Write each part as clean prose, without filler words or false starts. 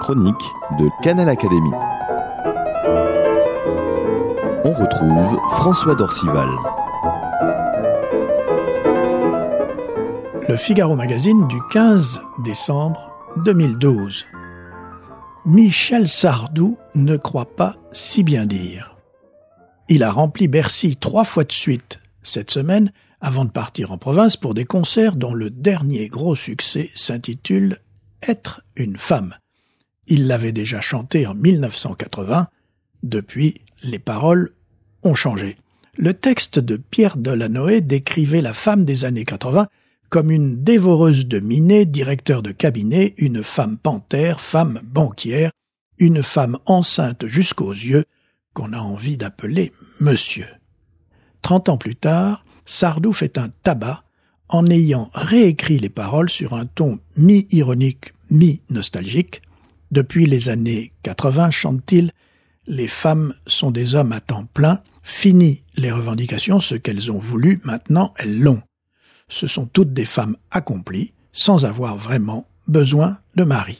chronique de Canal Académie. On retrouve François Dorcival. Le Figaro Magazine du 15 décembre 2012. Michel Sardou ne croit pas si bien dire. Il a rempli Bercy 3 fois de suite cette semaine avant de partir en province pour des concerts dont le dernier gros succès s'intitule « Être une femme ». Il l'avait déjà chanté en 1980. Depuis, les paroles ont changé. Le texte de Pierre Delanoë décrivait la femme des années 80 comme une dévoreuse de minés, directeur de cabinet, une femme panthère, femme banquière, une femme enceinte jusqu'aux yeux qu'on a envie d'appeler monsieur. 30 ans plus tard, Sardou fait un tabac en ayant réécrit les paroles sur un ton mi-ironique, mi-nostalgique. Depuis les années 80, chante-t-il, les femmes sont des hommes à temps plein, fini les revendications, ce qu'elles ont voulu, maintenant elles l'ont. Ce sont toutes des femmes accomplies, sans avoir vraiment besoin de mari.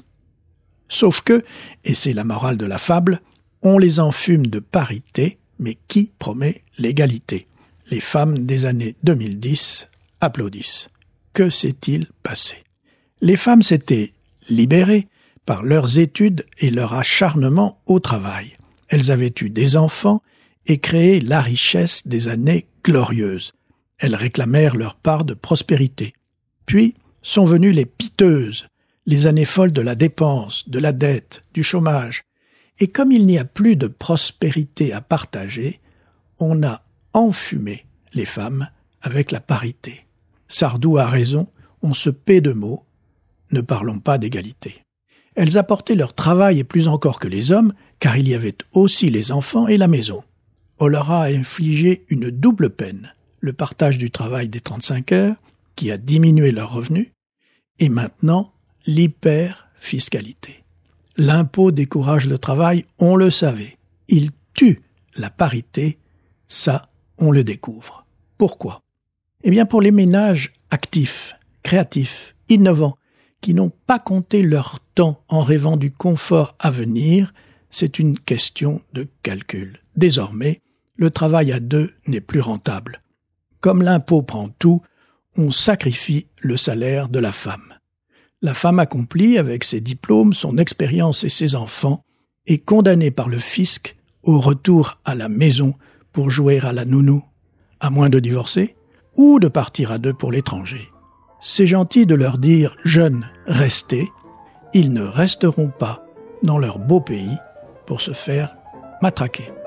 Sauf que, et c'est la morale de la fable, on les enfume de parité, mais qui promet l'égalité? Les femmes des années 2010 applaudissent. Que s'est-il passé? Les femmes s'étaient libérées par leurs études et leur acharnement au travail. Elles avaient eu des enfants et créé la richesse des années glorieuses. Elles réclamèrent leur part de prospérité. Puis sont venues les piteuses, les années folles de la dépense, de la dette, du chômage. Et comme il n'y a plus de prospérité à partager, on a enfumé les femmes avec la parité. Sardou a raison, on se paie de mots, ne parlons pas d'égalité. Elles apportaient leur travail et plus encore que les hommes, car il y avait aussi les enfants et la maison. On leur a infligé une double peine. Le partage du travail des 35 heures, qui a diminué leurs revenus, et maintenant l'hyper-fiscalité. L'impôt décourage le travail, on le savait. Il tue la parité, ça, on le découvre. Pourquoi? Eh bien pour les ménages actifs, créatifs, innovants, qui n'ont pas compté leur temps en rêvant du confort à venir, c'est une question de calcul. Désormais, le travail à deux n'est plus rentable. Comme l'impôt prend tout, on sacrifie le salaire de la femme. La femme accomplie, avec ses diplômes, son expérience et ses enfants, est condamnée par le fisc au retour à la maison pour jouer à la nounou, à moins de divorcer ou de partir à deux pour l'étranger. C'est gentil de leur dire « jeunes, restez », ils ne resteront pas dans leur beau pays pour se faire matraquer.